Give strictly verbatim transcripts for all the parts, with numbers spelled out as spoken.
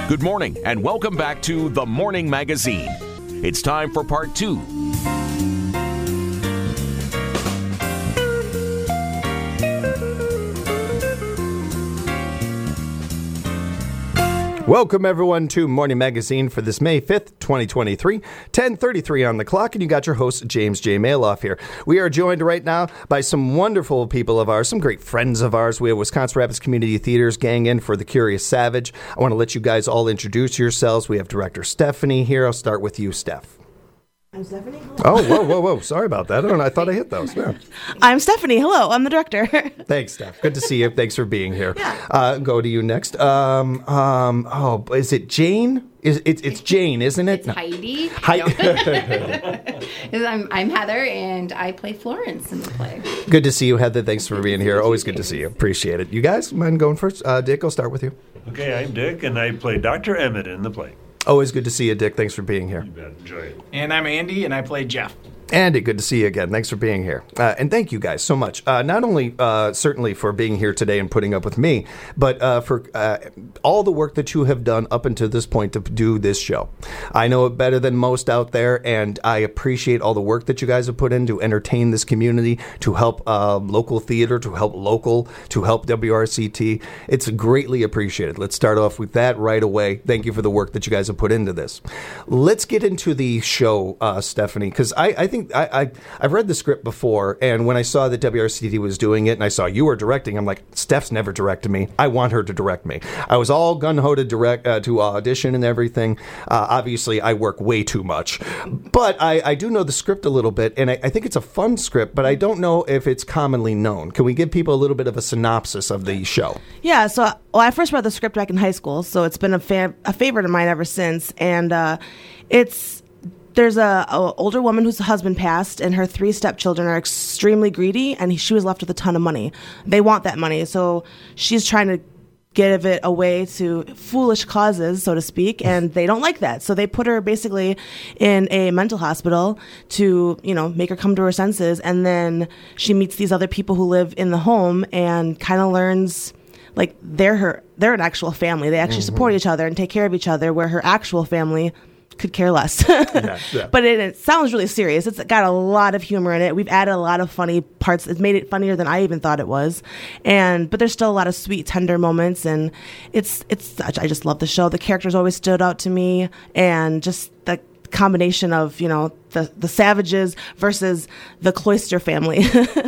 Good morning, and welcome back to The Morning Magazine. It's time for part two. Welcome, everyone, to Morning Magazine for this May fifth, twenty twenty-three, ten thirty-three on the clock, and you got your host, James J. Maloff here. We are joined right now by some wonderful people of ours, some great friends of ours. We have Wisconsin Rapids Community Theater's gang in for The Curious Savage. I want to let you guys all introduce yourselves. We have director Stephanie here. I'll start with you, Steph. I'm Stephanie. Hello. Oh, whoa, whoa, whoa. Sorry about that. I don't know. I thought I hit those. Yeah. I'm Stephanie. Hello. I'm the director. Thanks, Steph. Good to see you. Thanks for being here. Yeah. Uh, go to you next. Um, um, oh, is it Jane? Is it, It's Jane, isn't it? It's Heidi. Hi- No. I'm, I'm Heather, and I play Florence in the play. Good to see you, Heather. Thanks for being here. Always good to see you. Appreciate it. You guys, mind going first? Uh, Dick, I'll start with you. Okay, I'm Dick, and I play Doctor Emmett in the play. Always good to see you, Dick. Thanks for being here. You bet. Enjoy it. And I'm Andy, and I play Jeff. Andy, good to see you again. Thanks for being here. Uh, and thank you guys so much. Uh, not only, uh, certainly, for being here today and putting up with me, but uh, for uh, all the work that you have done up until this point to do this show. I know it better than most out there, and I appreciate all the work that you guys have put in to entertain this community, to help uh, local theater, to help local, to help W R C T. It's greatly appreciated. Let's start off with that right away. Thank you for the work that you guys have put into this. Let's get into the show, uh, Stephanie, because I, I think I, I, I've read the script before, and when I saw that W R C T was doing it, and I saw you were directing, I'm like, Steph's never directed me. I want her to direct me. I was all gun-ho to direct, uh, to audition and everything. Uh, obviously, I work way too much. But I, I do know the script a little bit, and I, I think it's a fun script, but I don't know if it's commonly known. Can we give people a little bit of a synopsis of the show? Yeah, so well, I first read the script back in high school, so it's been a, fa- a favorite of mine ever since. And uh, it's there's a, a older woman whose husband passed, and her three stepchildren are extremely greedy, and he, she was left with a ton of money. They want that money, so she's trying to give it away to foolish causes, so to speak, and they don't like that. So they put her basically in a mental hospital to, you know, make her come to her senses, and then she meets these other people who live in the home and kind of learns like they're her they're an actual family. They actually mm-hmm. support each other and take care of each other, where her actual family could care less. yeah, yeah. But it, it sounds really serious. It's got a lot of humor in it. We've added a lot of funny parts. It's made it funnier than I even thought it was. And but there's still a lot of sweet, tender moments, and it's it's I just love the show. The characters always stood out to me, and just the combination of, you know, the the Savages versus the Cloister family.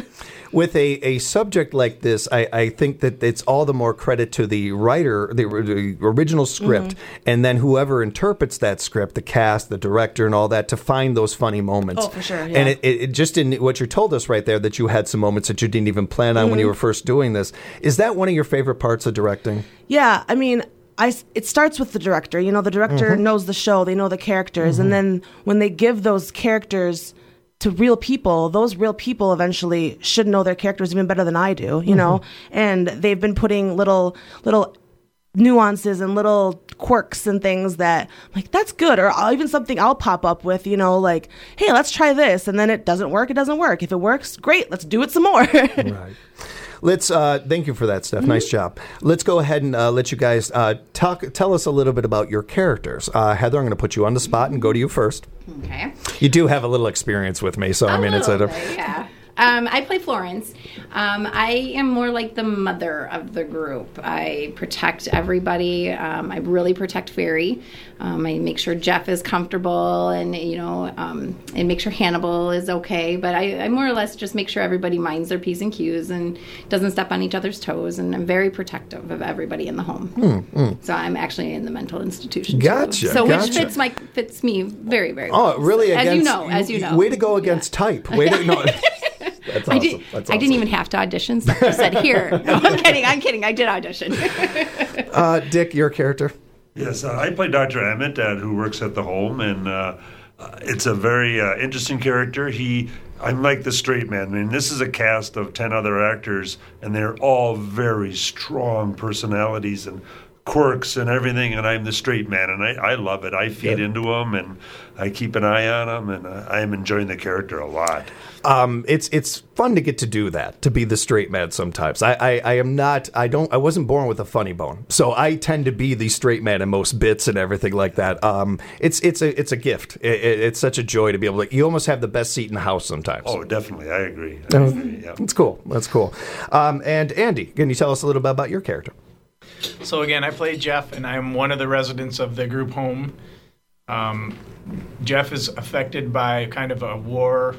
With a, a subject like this, I, I think that it's all the more credit to the writer, the, the original script, mm-hmm. and then whoever interprets that script, the cast, the director, and all that, to find those funny moments. Oh, for sure, yeah. And it, it, it just in what you told us right there, that you had some moments that you didn't even plan on mm-hmm. when you were first doing this. Is that one of your favorite parts of directing? Yeah, I mean, I, it starts with the director. You know, the director mm-hmm. knows the show, they know the characters, mm-hmm. and then when they give those characters to real people, those real people eventually should know their characters even better than I do, you mm-hmm. know? And they've been putting little little nuances and little quirks and things that, like, that's good. Or I'll, even something I'll pop up with, you know, like, hey, let's try this. And then it doesn't work, it doesn't work. If it works, great, let's do it some more. Right. Let's, uh, thank you for that, Steph. Mm-hmm. Nice job. Let's go ahead and uh, let you guys uh, talk. Tell us a little bit about your characters. Uh, Heather, I'm going to put you on the spot and go to you first. Okay. You do have a little experience with me, so a I mean, it's a bit, yeah. Um, I play Florence. Um, I am more like the mother of the group. I protect everybody. Um, I really protect Fairy. Um, I make sure Jeff is comfortable, and you know, um, and make sure Hannibal is okay. But I, I more or less just make sure everybody minds their P's and Q's and doesn't step on each other's toes. And I'm very protective of everybody in the home. Mm, mm. So I'm actually in the mental institution. Gotcha. Too. So gotcha. which fits my fits me very very well. Oh, really? As against, you know, as you know. Way to go against yeah. type. Way to no. That's awesome. I, did, That's I awesome. didn't even have to audition. So I just said, here. No, I'm kidding. I'm kidding. I did audition. uh, Dick, your character? Yes, uh, I play Doctor Emmett, uh, who works at the home, and uh, uh, it's a very uh, interesting character. He, I'm like the straight man. I mean, this is a cast of ten other actors, and they're all very strong personalities and quirks and everything, and I'm the straight man, and I, I love it. I feed Yeah. into them, and I keep an eye on them, and uh, I am enjoying the character a lot. Um, it's it's fun to get to do that, to be the straight man sometimes. I, I, I am not, I don't, I wasn't born with a funny bone, so I tend to be the straight man in most bits and everything like that. Um, it's it's a it's a gift. It, it, it's such a joy to be able to. You almost have the best seat in the house sometimes. Oh, definitely, I agree. I agree yeah. That's cool. That's cool. Um, and Andy, can you tell us a little bit about your character? So again, I play Jeff, and I'm one of the residents of the group home. Um, Jeff is affected by kind of a war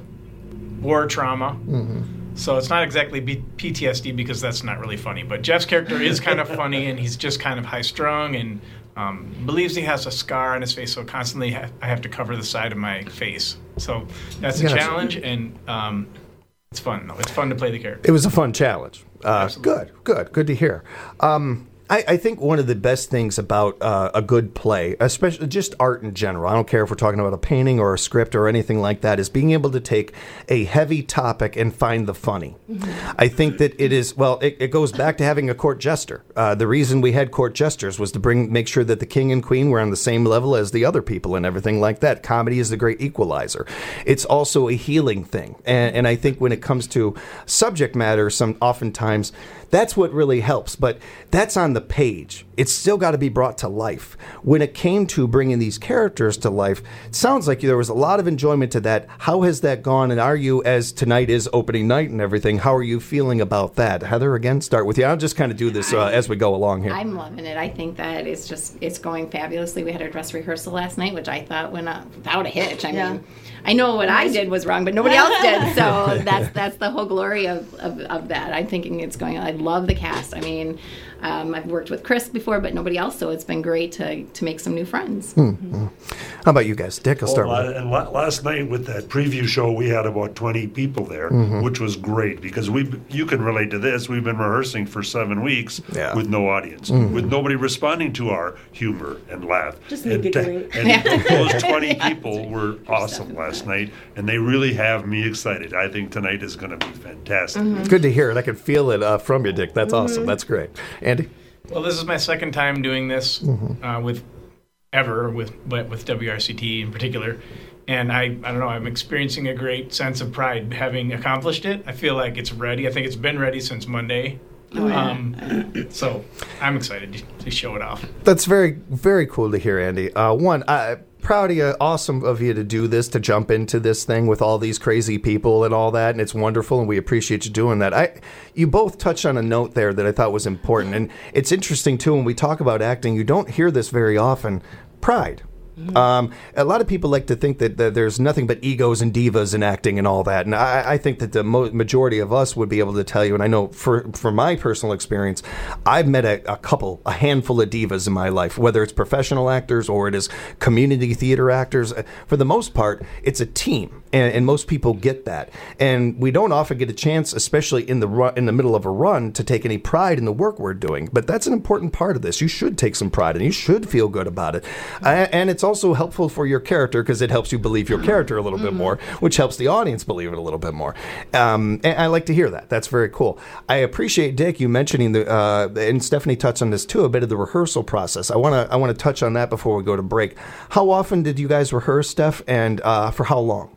war trauma. Mm-hmm. So it's not exactly B- P T S D because that's not really funny. But Jeff's character is kind of funny, and he's just kind of high-strung and um, believes he has a scar on his face, so constantly ha- I have to cover the side of my face. So that's a Gotcha. challenge, and um, it's fun, though. It's fun to play the character. It was a fun challenge. Uh, Absolutely. good, good, good to hear. Um, I, I think one of the best things about uh, a good play, especially just art in general, I don't care if we're talking about a painting or a script or anything like that, is being able to take a heavy topic and find the funny. Mm-hmm. I think that it is, well, it, it goes back to having a court jester. Uh, the reason we had court jesters was to bring make sure that the king and queen were on the same level as the other people and everything like that. Comedy is the great equalizer. It's also a healing thing. And, and I think when it comes to subject matter, some oftentimes that's what really helps. But that's on the page. It's still got to be brought to life. When it came to bringing these characters to life, it sounds like there was a lot of enjoyment to that. How has that gone? And are you, as tonight is opening night and everything, how are you feeling about that? Heather, again, start with you. I'll just kind of do this uh, as we go along here. I'm loving it. I think that it's just, it's going fabulously. We had our dress rehearsal last night, which I thought went up without a hitch. I Yeah. mean, I know what I did was wrong, but nobody else did. So that's that's the whole glory of, of, of that. I'm thinking it's going, I love the cast. I mean, um, I've worked with Chris before, but nobody else, so it's been great to, to make some new friends. Mm-hmm. How about you guys? Dick, I'll start Oh, with you. and la- last night with that preview show, we had about twenty people there, Mm-hmm. which was great because we you can relate to this. We've been rehearsing for seven weeks Yeah. with no audience, Mm-hmm. with nobody responding to our humor and laugh. Just me and, giggling. and those twenty people were awesome last night, and they really have me excited. I think tonight is going to be fantastic. Mm-hmm. Good to hear it. I can feel it uh, from you, Dick. That's awesome. That's great. Andy? Well, this is my second time doing this Mm-hmm. uh, with ever with but with W R C T in particular, and I I don't know, I'm experiencing a great sense of pride having accomplished it. I feel like it's ready. I think it's been ready since Monday. Oh, yeah. Um, so I'm excited to, to show it off. That's very, very cool to hear, Andy. Uh, one, I, proud of you, awesome of you to do this, to jump into this thing with all these crazy people and all that, and it's wonderful, and we appreciate you doing that. I, you both touched on a note there that I thought was important, and it's interesting, too, when we talk about acting, you don't hear this very often, pride. Mm-hmm. Um, a lot of people like to think that, that there's nothing but egos and divas in acting and all that, and I, I think that the mo- majority of us would be able to tell you, and I know for from my personal experience, I've met a, a couple, a handful of divas in my life, whether it's professional actors or it is community theater actors. For the most part, it's a team, and, and most people get that, and we don't often get a chance, especially in the run, in the middle of a run, to take any pride in the work we're doing. But that's an important part of this. You should take some pride, and you should feel good about it, uh, and it's also helpful for your character because it helps you believe your character a little bit more, which helps the audience believe it a little bit more. Um, and I like to hear that. That's very cool. I appreciate, Dick, you mentioning the uh, and Stephanie touched on this too, a bit of the rehearsal process. I want to I want to touch on that before we go to break. How often did you guys rehearse, Steph, and uh, for how long?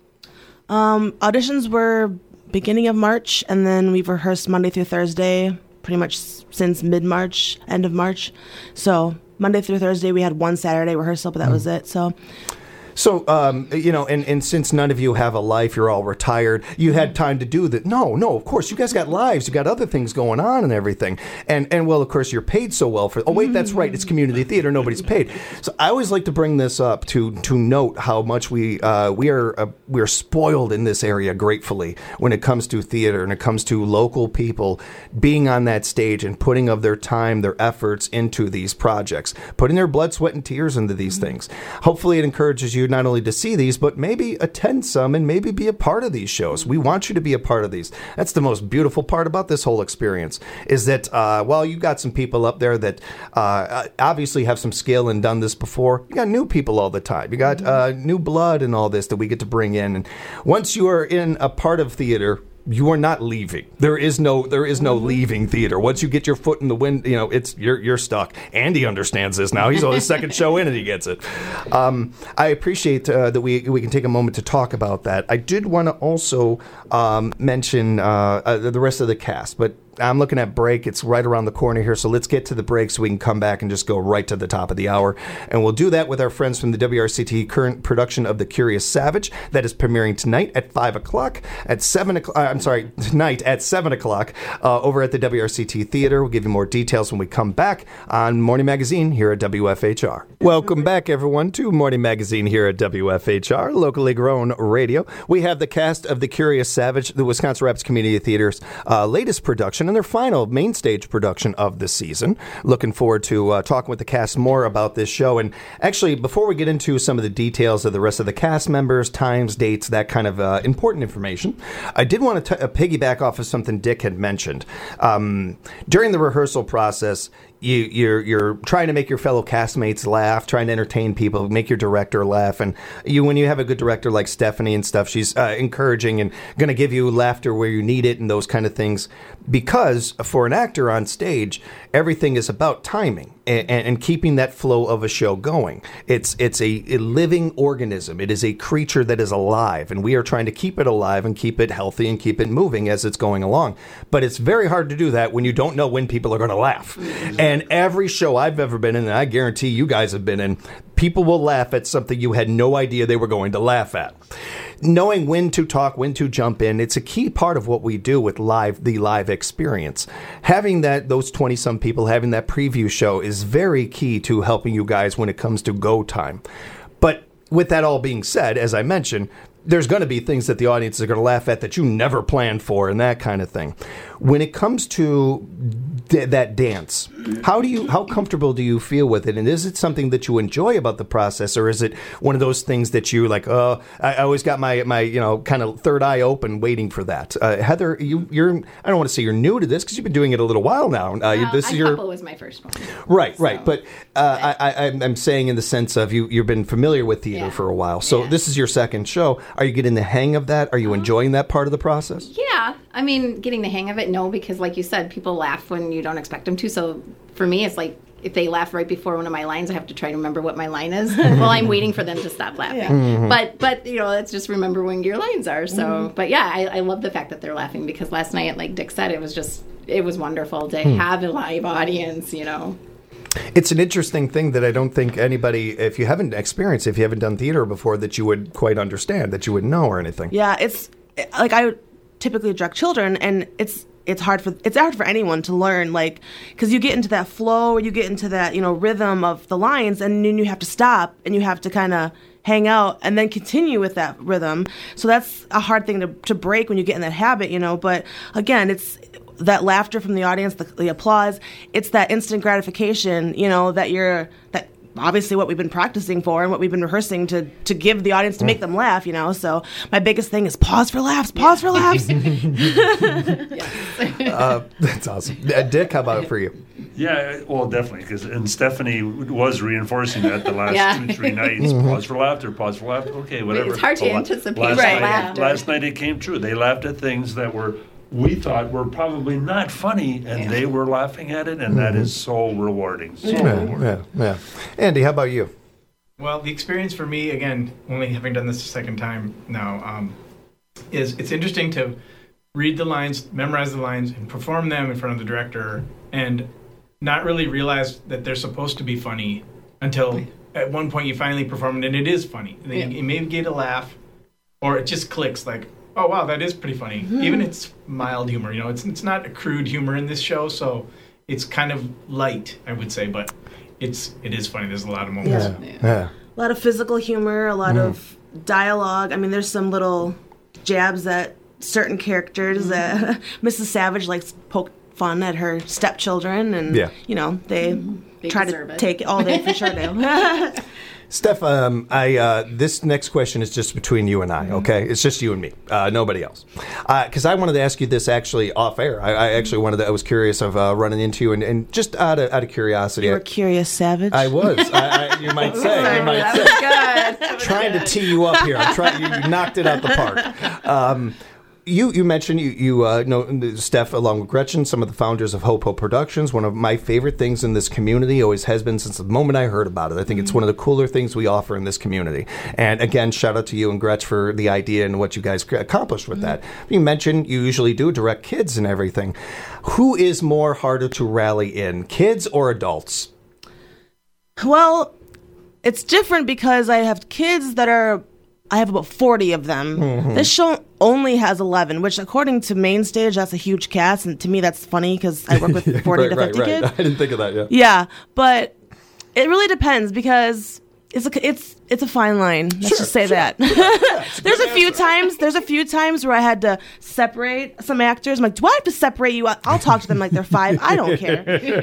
Um, auditions were beginning of March, and then we've rehearsed Monday through Thursday, pretty much s- since mid-March, end of March. So Monday through Thursday, we had one Saturday rehearsal, but that was it. So So, um, you know, and, and since none of you have a life, you're all retired, you had time to do that. No, no, of course, you guys got lives. You got other things going on and everything. And, and well, of course, you're paid so well for, oh, wait, that's right. It's community theater. Nobody's paid. So I always like to bring this up to, to note how much we, uh, we are, uh, we're spoiled in this area gratefully when it comes to theater and it comes to local people being on that stage and putting of their time, their efforts into these projects, putting their blood, sweat, and tears into these things. Hopefully it encourages you not only to see these, but maybe attend some and maybe be a part of these shows. We want you to be a part of these. That's the most beautiful part about this whole experience is that, uh, while you got some people up there that uh, obviously have some skill and done this before, you got new people all the time. You got uh, new blood and all this that we get to bring in. And once you are in a part of theater, you are not leaving. There is no there is no leaving theater. Once you get your foot in the wind, you know, it's you're you're stuck. Andy understands this now. He's on his second show in and he gets it. Um, I appreciate uh, that we we can take a moment to talk about that. I did want to also um, mention uh, uh, the rest of the cast, but I'm looking at break. It's right around the corner here, so let's get to the break so we can come back and just go right to the top of the hour. And we'll do that with our friends from the W R C T current production of The Curious Savage that is premiering tonight at five o'clock, at seven o'clock, I'm sorry, tonight at seven o'clock uh, over at the W R C T Theater. We'll give you more details when we come back on Morning Magazine here at W F H R. Welcome back, everyone, to Morning Magazine here at W F H R, locally grown radio. We have the cast of The Curious Savage, the Wisconsin Rapids Community Theater's uh, latest production, and their final main stage production of the season. Looking forward to uh, talking with the cast more about this show. And actually, before we get into some of the details of the rest of the cast members, times, dates, that kind of uh, important information, I did want to t- uh, piggyback off of something Dick had mentioned. Um, during the rehearsal process, You, you're you're trying to make your fellow castmates laugh, trying to entertain people, make your director laugh, and you when you have a good director like Stephanie and stuff, she's uh, encouraging and going to give you laughter where you need it and those kind of things. Because for an actor on stage, everything is about timing and, and keeping that flow of a show going. It's it's a, a living organism. It is a creature that is alive, and we are trying to keep it alive and keep it healthy and keep it moving as it's going along. But it's very hard to do that when you don't know when people are going to laugh. And every show I've ever been in, and I guarantee you guys have been in, people will laugh at something you had no idea they were going to laugh at. Knowing when to talk, when to jump in, it's a key part of what we do with live, the live experience. Having that, those twenty-some people, having that preview show is very key to helping you guys when it comes to go time. But with that all being said, as I mentioned, there's going to be things that the audience are going to laugh at that you never planned for and that kind of thing. When it comes to d- that dance, how do you, how comfortable do you feel with it? And is it something that you enjoy about the process, or is it one of those things that you like, oh, I, I always got my, my, you know, kind of third eye open waiting for that? Uh, Heather, you, you're, I don't want to say you're new to this because you've been doing it a little while now. Uh, well, this I is your couple was my first one. Right, so. right. But uh, I, I, I'm saying in the sense of you, you've been familiar with theater Yeah. for a while. So Yeah. this is your second show. Are you getting the hang of that? Are you enjoying that part of the process? Yeah, I mean, getting the hang of it, no, because like you said, people laugh when you don't expect them to. So for me, it's like if they laugh right before one of my lines, I have to try to remember what my line is while I'm waiting for them to stop laughing. Yeah. Mm-hmm. But but you know, let's just remember when your lines are. So, mm-hmm. but yeah, I, I love the fact that they're laughing because last night, like Dick said, it was just it was wonderful to hmm. have a live audience. You know. It's an interesting thing that I don't think anybody, if you haven't experienced, if you haven't done theater before, that you would quite understand, that you would know or anything. Yeah, it's like I typically direct children, and it's it's hard for it's hard for anyone to learn, like, because you get into that flow, or you get into that, you know, rhythm of the lines, and then you have to stop and you have to kind of hang out and then continue with that rhythm. So that's a hard thing to to break when you get in that habit, you know. But again, it's that laughter from the audience, the, the applause, it's that instant gratification, you know, that you're, that obviously what we've been practicing for and what we've been rehearsing to, to give the audience to make them laugh, you know. So my biggest thing is pause for laughs, pause for laughs. uh, that's awesome. Uh, Dick, how about it for you? Yeah, well, definitely, because and Stephanie was reinforcing that the last Yeah. two, three nights. Mm-hmm. Pause for laughter, pause for laughter. Okay, whatever. It's hard to But la- anticipate last right. night, laughter. Last night it came true. They laughed at things that were we thought were probably not funny, and Yeah. they were laughing at it, and Mm-hmm. that is so rewarding. So Yeah, rewarding. yeah, yeah. Andy, how about you? Well, the experience for me, again, only having done this a second time now, um, is it's interesting to read the lines, memorize the lines, and perform them in front of the director, and not really realize that they're supposed to be funny until at one point you finally perform it, and it is funny. And then Yeah. you, you maybe get a laugh, or it just clicks like, oh, wow, that is pretty funny. Mm-hmm. Even it's mild humor, you know, it's it's not a crude humor in this show, so it's kind of light, I would say, but it's it is funny. There's a lot of moments. Yeah, yeah. A lot of physical humor, a lot of dialogue. I mean, there's some little jabs at certain characters that Missus Savage likes to poke fun at her stepchildren, and Yeah. you know they, They try deserve to it. take it all day for sure. Do. Steph, um, I uh, this next question is just between you and I, okay? It's just you and me, uh, nobody else. Because uh, I wanted to ask you this actually off air. I, I actually wanted to, I was curious of uh, running into you, and, and just out of out of curiosity. You were Curious Savage. I was. I, I, you might say. You might say. Good. Trying to tee you up here. I'm trying. You knocked it out the park. Um, You you mentioned you you uh, know Steph along with Gretchen, some of the founders of Hopo Productions. One of my favorite things in this community, always has been since the moment I heard about it. I think mm-hmm. it's one of the cooler things we offer in this community. And again, shout out to you and Gretch for the idea and what you guys accomplished with mm-hmm. that. You mentioned you usually do direct kids and everything. Who is more harder to rally in, kids or adults? Well, it's different because I have kids that are. I have about forty of them. Mm-hmm. This show only has eleven, which according to Main Stage, that's a huge cast. And to me, that's funny because I work with forty right, to fifty right, right. kids. I didn't think of that, yeah. Yeah, but it really depends because it's a, it's it's a fine line. Let's sure, just say sure. that. Yeah, there's a answer. few times. There's a few times where I had to separate some actors. I'm like, do I have to separate you? I'll talk to them like they're five. I don't care.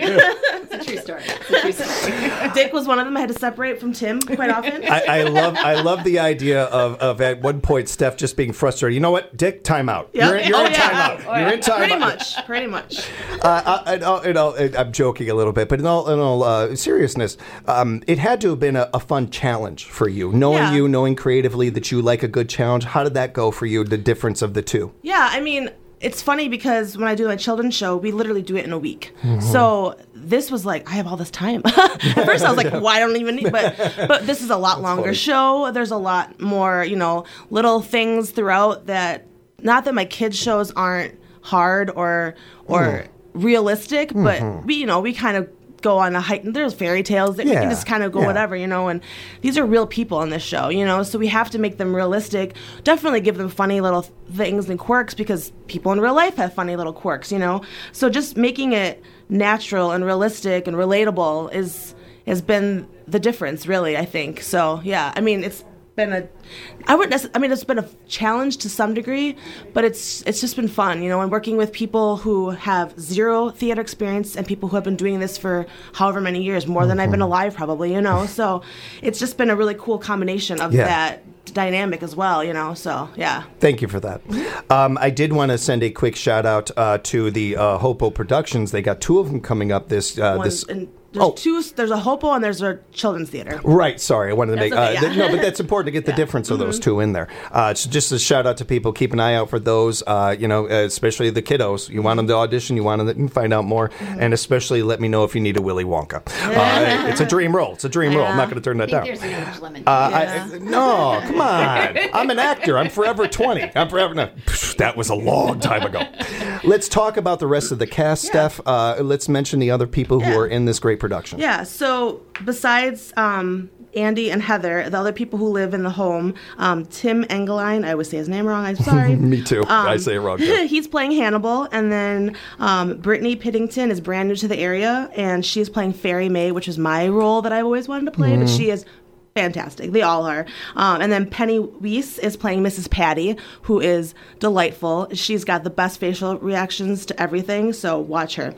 It's a true story. It's a true story. Dick was one of them. I had to separate from Tim quite often. I, I love I love the idea of, of at one point Steph just being frustrated. You know what, Dick? Time out. Yep. You're, you're oh, in yeah. timeout. Oh, yeah. You're in timeout. Pretty much. Pretty much. Uh, I, I, in all, I'm joking a little bit, but in all, in all uh, seriousness, um, it had to have been a, a fun challenge for you, knowing Yeah. you, knowing creatively that you like a good challenge. How did that go for you? The difference of the two. Yeah, I mean, it's funny because when I do my children's show, we literally do it in a week. Mm-hmm. So this was like, I have all this time. At first I was like, why I don't even need, but but this is a lot That's longer funny. show. There's a lot more, you know, little things throughout that, not that my kids' shows aren't hard or or mm. realistic, but mm-hmm. we, you know, we kind of go on a hike. There's fairy tales that yeah. we can just kind of go yeah. whatever, you know, and these are real people on this show, you know, so we have to make them realistic. Definitely give them funny little things and quirks because people in real life have funny little quirks, you know. So just making it natural and realistic and relatable is has been the difference, really, I think. So yeah, I mean, it's been a I wouldn't necess- I mean it's been a challenge to some degree, but it's it's just been fun, you know, and working with people who have zero theater experience and people who have been doing this for however many years, more than I've been alive probably, you know. So it's just been a really cool combination of yeah. that dynamic as well, you know. So yeah. Thank you for that. Um, I did want to send a quick shout out uh, to the uh, Hopo Productions. They got two of them coming up this uh, One, this. and there's oh. two. There's a Hopo and there's a children's theater. Right. Sorry, I wanted to That's make okay, uh, yeah. th- no, but that's important to get the Yeah. difference of those Mm-hmm. two in there. Uh, so just a shout out to people. Keep an eye out for those. Uh, you know, uh, especially the kiddos. You want them to audition. You want them to find out more, Mm-hmm. and especially let me know if you need a Willy Wonka. Uh, it's a dream role. It's a dream role. I'm not going to turn I that think down. there's an age limit. Uh, Yeah. I, no, come on. I'm an actor. I'm forever twenty. I'm forever. No, that was a long time ago. Let's talk about the rest of the cast, Yeah. Steph. Uh, let's mention the other people who Yeah. are in this great production. Yeah, so besides um, Andy and Heather, the other people who live in the home, um, Tim Engeline, I always say his name wrong, I'm sorry. Me too. Um, I say it wrong too. He's playing Hannibal, and then um, Brittany Piddington is brand new to the area, and she's playing Fairy May, which is my role that I've always wanted to play, Mm-hmm. but she is fantastic. They all are. Um, and then Penny Weiss is playing Missus Patty, who is delightful. She's got the best facial reactions to everything, so watch her.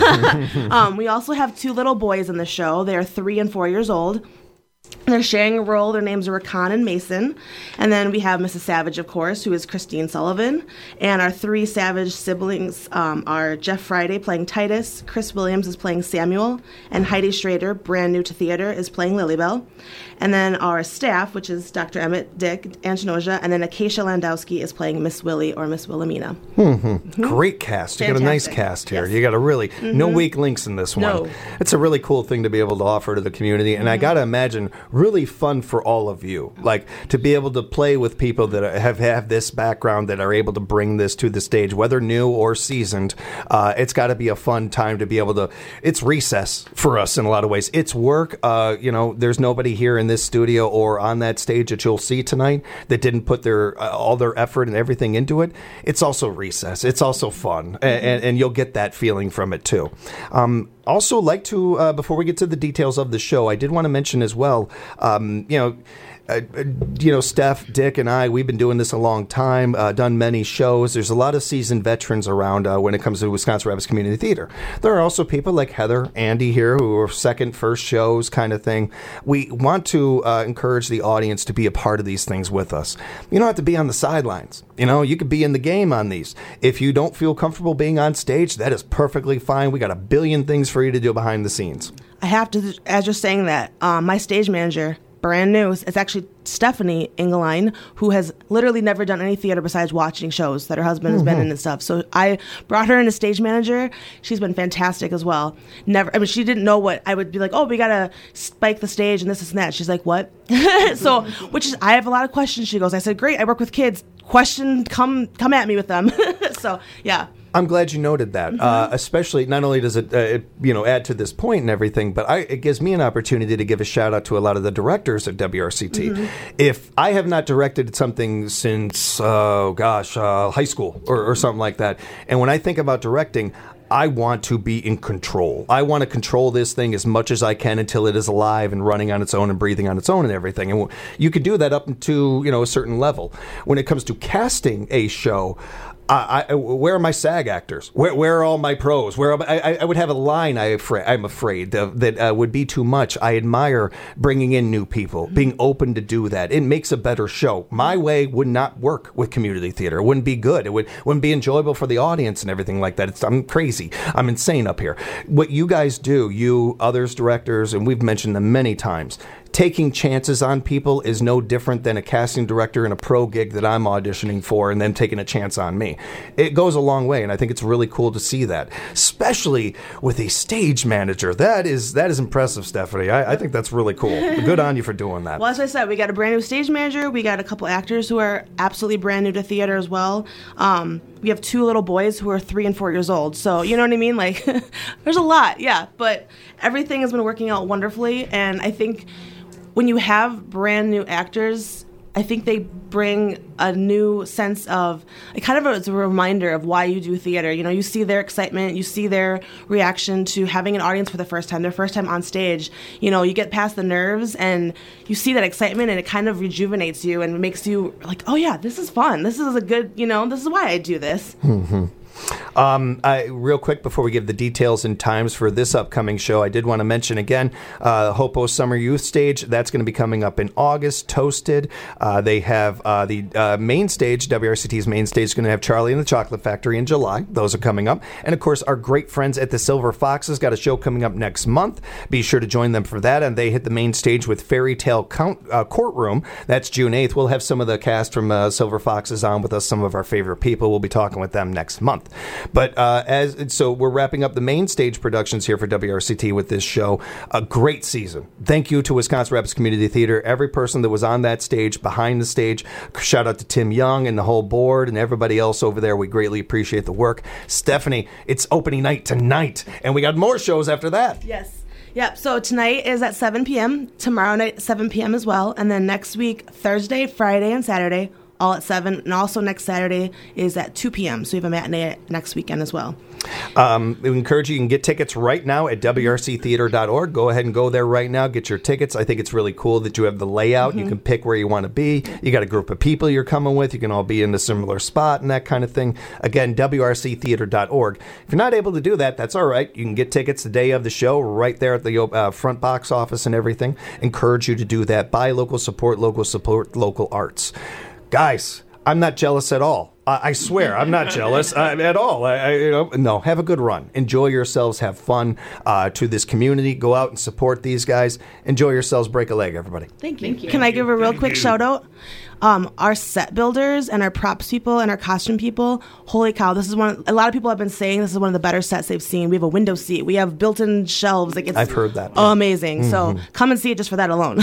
um, we also have two little boys in the show. They are three and four years old. They're sharing a role. Their names are Rakan and Mason. And then we have Missus Savage, of course, who is Christine Sullivan. And our three Savage siblings um, are Jeff Friday playing Titus, Chris Williams is playing Samuel, and Heidi Schrader, brand new to theater, is playing Lilybell. And then our staff, which is Doctor Emmett, Dick, Anjanoja, and then Acacia Landowski is playing Miss Willie or Miss Wilhelmina. Mm-hmm. Great cast. You got a nice Fantastic. cast here. Yes. You got a really, no weak links in this one. No. It's a really cool thing to be able to offer to the community. And I got to imagine really fun for all of you. Like to be able to play with people that have, have this background that are able to bring this to the stage, whether new or seasoned. Uh, it's got to be a fun time to be able to, it's recess for us in a lot of ways. It's work. Uh, you know, there's nobody here in this studio or on that stage that you'll see tonight that didn't put their uh, all their effort and everything into it. It's also recess. It's also fun, mm-hmm. and, and you'll get that feeling from it too. Um, also, like to uh, before we get to the details of the show, I did want to mention as well. Um, you know. Uh, you know, Steph, Dick, and I, we've been doing this a long time, uh, done many shows. There's a lot of seasoned veterans around uh, when it comes to Wisconsin Rapids Community Theater. There are also people like Heather, Andy here, who are second, first shows kind of thing. We want to uh, encourage the audience to be a part of these things with us. You don't have to be on the sidelines. You know, you could be in the game on these. If you don't feel comfortable being on stage, that is perfectly fine. We got a billion things for you to do behind the scenes. I have to, as you're saying that, um, my stage manager brand new. It's actually Stephanie Engeline, who has literally never done any theater besides watching shows that her husband has been in and stuff. So I brought her in as stage manager. She's been fantastic as well. Never, I mean, she didn't know what I would be like. Oh, we gotta spike the stage and this, this and that. She's like, what? So, which is, I have a lot of questions. She goes, I said, great. I work with kids. Question, come, come at me with them. So, yeah. I'm glad you noted that, mm-hmm. uh, especially not only does it, uh, it, you know, add to this point and everything, but I, it gives me an opportunity to give a shout out to a lot of the directors at W R C T. Mm-hmm. If I have not directed something since, oh gosh, uh, high school or, or something like that, and when I think about directing, I want to be in control. I want to control this thing as much as I can until it is alive and running on its own and breathing on its own and everything. And you can do that up to, you know, a certain level. When it comes to casting a show, I, I, where are my SAG actors? Where, where are all my pros? Where am I, I would have a line. I afraid, I'm afraid uh, that uh, would be too much. I admire bringing in new people, being open to do that. It makes a better show. My way would not work with community theater. It wouldn't be good. It would wouldn't be enjoyable for the audience and everything like that. It's, I'm crazy. I'm insane up here. What you guys do, you others directors, and we've mentioned them many times. Taking chances on people is no different than a casting director in a pro gig that I'm auditioning for and then taking a chance on me. It goes a long way, and I think it's really cool to see that, especially with a stage manager. That is that is impressive, Stephanie. I, I think that's really cool. Good on you for doing that. Well, as I said, we got a brand new stage manager. We got a couple actors who are absolutely brand new to theater as well. Um, we have two little boys who are three and four years old. So, you know what I mean? Like, there's a lot, yeah. But everything has been working out wonderfully, and I think when you have brand new actors, I think they bring a new sense of, it kind of is a reminder of why you do theater. You know, you see their excitement, you see their reaction to having an audience for the first time, their first time on stage. You know, you get past the nerves and you see that excitement and it kind of rejuvenates you and makes you like, oh yeah, this is fun. This is a good, you know, this is why I do this. Mm-hmm. Um, I, real quick, before we give the details and times for this upcoming show, I did want to mention again, uh, Hopo Summer Youth Stage. That's going to be coming up in August. Toasted. Uh, they have uh, the uh, main stage, W R C T's main stage, is going to have Charlie and the Chocolate Factory in July. Those are coming up. And of course, our great friends at the Silver Foxes got a show coming up next month. Be sure to join them for that. And they hit the main stage with Fairy Tale Count, uh, Courtroom. That's June eighth. We'll have some of the cast from uh, Silver Foxes on with us, some of our favorite people. We'll be talking with them next month. But uh, as so, we're wrapping up the main stage productions here for W R C T with this show. A great season. Thank you to Wisconsin Rapids Community Theater. Every person that was on that stage, behind the stage. Shout out to Tim Young and the whole board and everybody else over there. We greatly appreciate the work. Stephanie, it's opening night tonight, and we got more shows after that. Yes. Yep, so tonight is at seven p.m., tomorrow night seven p.m. as well, and then next week, Thursday, Friday, and Saturday, all at seven, and also next Saturday is at two p.m., so we have a matinee next weekend as well. Um, we encourage you, you can get tickets right now at W R C theater dot org. Go ahead and go there right now, get your tickets. I think it's really cool that you have the layout. Mm-hmm. You can pick where you want to be. You got a group of people you're coming with. You can all be in a similar spot and that kind of thing. Again, W R C theater dot org. If you're not able to do that, that's all right. You can get tickets the day of the show right there at the uh, front box office and everything. Encourage you to do that. Buy local, support local, support local arts. Guys, I'm not jealous at all. I swear, I'm not jealous uh, at all. I, I, you know, no, have a good run. Enjoy yourselves. Have fun uh, to this community. Go out and support these guys. Enjoy yourselves. Break a leg, everybody. Thank you. Thank you. Can I give a real Thank quick you. shout out? Um, our set builders and our props people and our costume people, holy cow, this is one of, a lot of people have been saying this is one of the better sets they've seen. We have a window seat. We have built-in shelves. Like it's I've heard that. amazing. Mm-hmm. So come and see it just for that alone.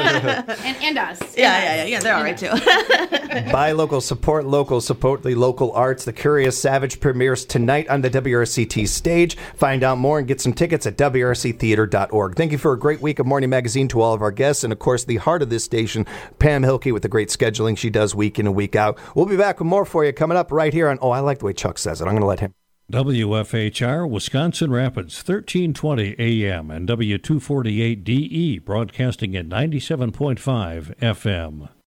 and, and us. And yeah, us. yeah, yeah, yeah. They're all right too. Buy local, support local, support the local arts. The Curious Savage premieres tonight on the W R C T stage. Find out more and get some tickets at W R C theater dot org. Thank you for a great week of Morning Magazine to all of our guests. And, of course, the heart of this station, Pam Hilke, with the great scheduling she does week in and week out. We'll be back with more for you coming up right here on, oh, I like the way Chuck says it. I'm going to let him. W F H R, Wisconsin Rapids, thirteen twenty A M and W two forty-eight D E, broadcasting at ninety-seven point five F M.